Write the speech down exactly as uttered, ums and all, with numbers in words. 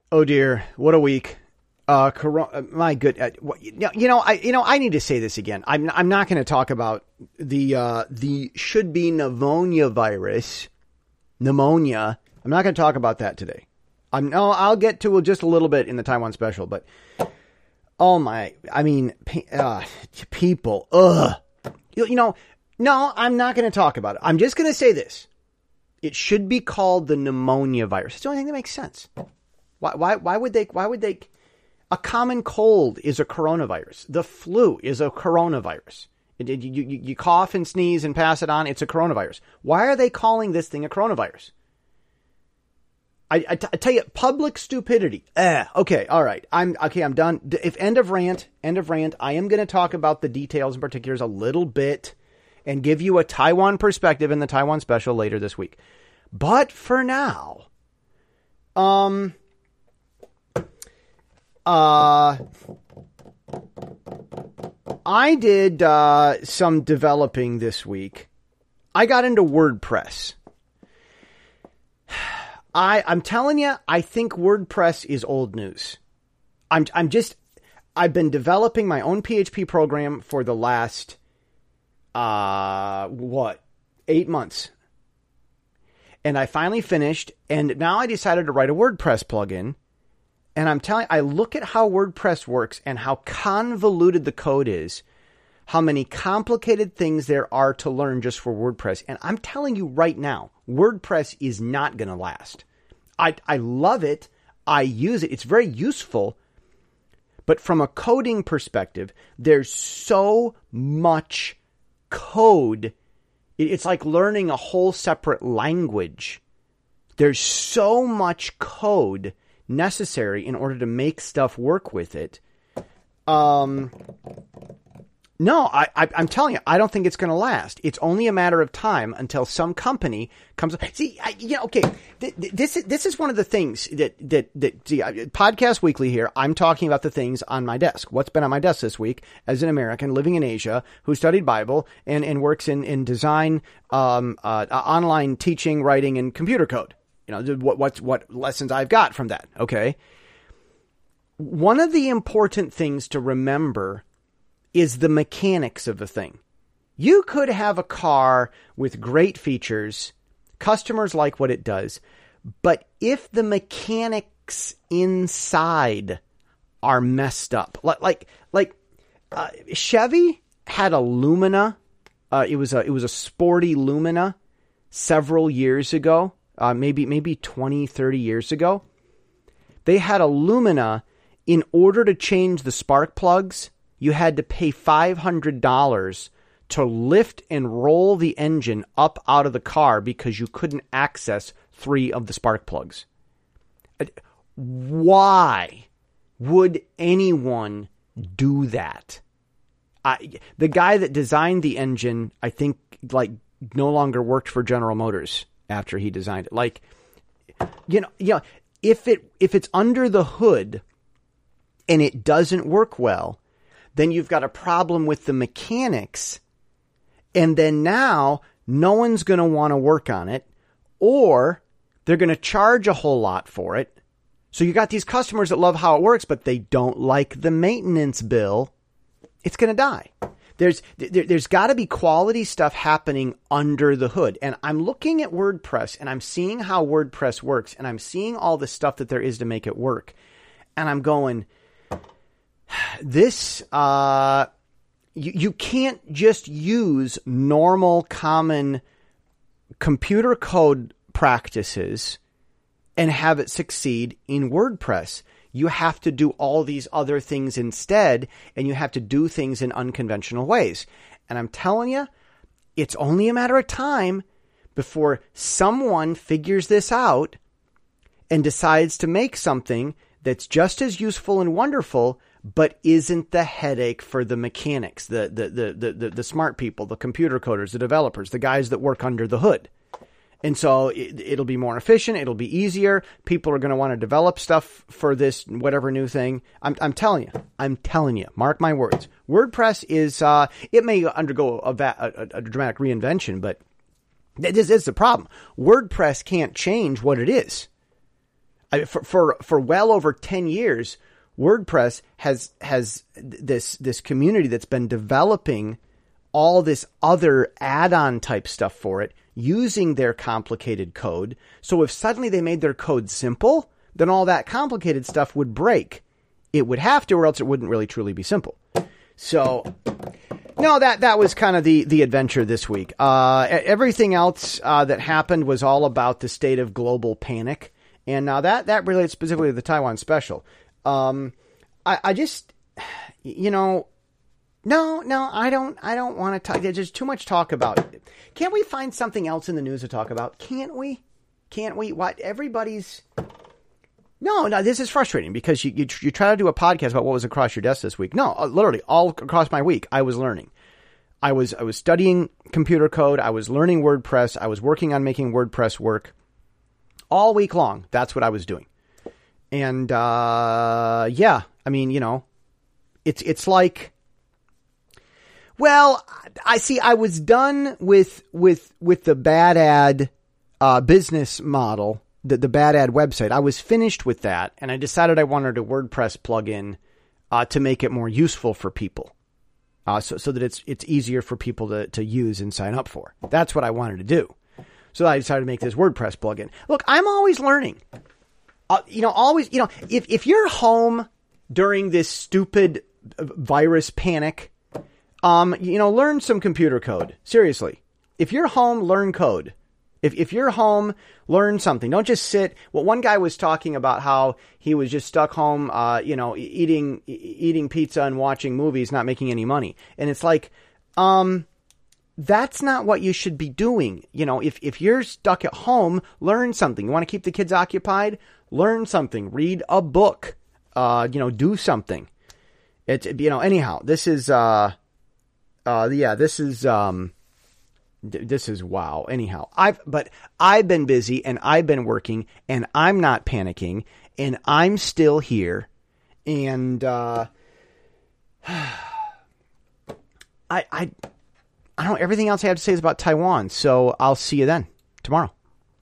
Oh dear, what a week. Uh, corona, my good, uh, you know, I, you know, I need to say this again. I'm, I'm not going to talk about the, uh, the should be pneumonia virus, pneumonia. I'm not going to talk about that today. I'm no, I'll get to it just a little bit in the Taiwan special, but oh my, I mean, uh, people, ugh, you, you know, no, I'm not going to talk about it. I'm just going to say this. It should be called the pneumonia virus. It's the only thing that makes sense. Why, why, why would they, why would they, a common cold is a coronavirus. The flu is a coronavirus. It, it, you, you, you cough and sneeze and pass it on. It's a coronavirus. Why are they calling this thing a coronavirus? I, I, t- I tell you, public stupidity. Eh, okay, all right. I'm okay. I'm done. If end of rant, end of rant. I am going to talk about the details and particulars a little bit and give you a Taiwan perspective in the Taiwan special later this week. But for now, um, uh, I did uh, some developing this week. I got into WordPress. I, I'm telling you, I think WordPress is old news. I'm, I'm just, I've been developing my own P H P program for the last, uh, what, eight months. And I finally finished, and now I decided to write a WordPress plugin. And I'm telling you, I look at how WordPress works and how convoluted the code is, how many complicated things there are to learn just for WordPress. And I'm telling you right now, WordPress is not going to last. I, I love it. I use it. It's very useful. But from a coding perspective, there's so much code. It's like learning a whole separate language. There's so much code necessary in order to make stuff work with it. Um... No, I, I, I'm telling you, I don't think it's going to last. It's only a matter of time until some company comes. See, I, you know, okay, th- th- this is this is one of the things that that that see, Podcast Weekly here. I'm talking about the things on my desk. What's been on my desk this week as an American living in Asia who studied Bible and, and works in in design, um, uh, online teaching, writing, and computer code. You know, what what what lessons I've got from that. Okay, one of the important things to remember is the mechanics of the thing. You could have a car with great features, customers like what it does, but if the mechanics inside are messed up, like like like uh, Chevy had a Lumina, uh, it was a it was a sporty Lumina several years ago, uh, maybe maybe twenty, thirty years ago. They had a Lumina. In order to change the spark plugs, you had to pay five hundred dollars to lift and roll the engine up out of the car because you couldn't access three of the spark plugs. Why would anyone do that? I, the guy that designed the engine, I think, like, no longer worked for General Motors after he designed it. Like, you know, you know, if it if it's under the hood and it doesn't work well, then you've got a problem with the mechanics, and then now no one's going to want to work on it, or they're going to charge a whole lot for it. So you got these customers that love how it works, but they don't like the maintenance bill. It's going to die. There's there, there's got to be quality stuff happening under the hood. And I'm looking at WordPress, and I'm seeing how WordPress works, and I'm seeing all the stuff that there is to make it work. And I'm going, This, uh, you, you can't just use normal, common computer code practices and have it succeed in WordPress. You have to do all these other things instead, and you have to do things in unconventional ways. And I'm telling you, it's only a matter of time before someone figures this out and decides to make something that's just as useful and wonderful, but isn't the headache for the mechanics, the, the, the, the, the, the smart people, the computer coders, the developers, the guys that work under the hood. And so it, it'll be more efficient. It'll be easier. People are going to want to develop stuff for this, whatever new thing. I'm, I'm telling you, I'm telling you, mark my words. WordPress is, uh, it may undergo a, a, a dramatic reinvention, but this is the problem. WordPress can't change what it is. I, for, for, for well over ten years, WordPress has, has this, this community that's been developing all this other add-on type stuff for it using their complicated code. So if suddenly they made their code simple, then all that complicated stuff would break. It would have to, or else it wouldn't really truly be simple. So, no, that, that was kind of the, the adventure this week. Uh, everything else uh, that happened was all about the state of global panic. And now that, that relates specifically to the Taiwan special. Um, I, I just, you know, no, no, I don't, I don't want to talk. There's just too much talk about it. Can't we find something else in the news to talk about? Can't we? Can't we? What? Everybody's... No, no, this is frustrating because you, you you try to do a podcast about what was across your desk this week. No, uh, literally all across my week, I was learning. I was I was studying computer code. I was learning WordPress. I was working on making WordPress work all week long. That's what I was doing. And uh, yeah, I mean, you know, it's it's like, well, I see. I was done with with with the bad ad uh, business model. The, the bad ad website. I was finished with that, and I decided I wanted a WordPress plugin uh, to make it more useful for people, uh, so so that it's it's easier for people to to use and sign up for. That's what I wanted to do. So I decided to make this WordPress plugin. Look, I'm always learning. Uh, you know, always. You know, if if you're home during this stupid virus panic, um, you know, learn some computer code. Seriously, if you're home, learn code. If if you're home, learn something. Don't just sit. Well, one guy was talking about how he was just stuck home, uh, you know, eating eating pizza and watching movies, not making any money. And it's like, um, that's not what you should be doing. You know, if if you're stuck at home, learn something. You want to keep the kids occupied? Learn something. Read a book. Uh, you know, do something. It's you know. Anyhow, this is uh, uh, yeah, this is um. This is wow. Anyhow, I've, but I've been busy and I've been working and I'm not panicking and I'm still here. And, uh, I, I, I don't know. Everything else I have to say is about Taiwan. So I'll see you then tomorrow.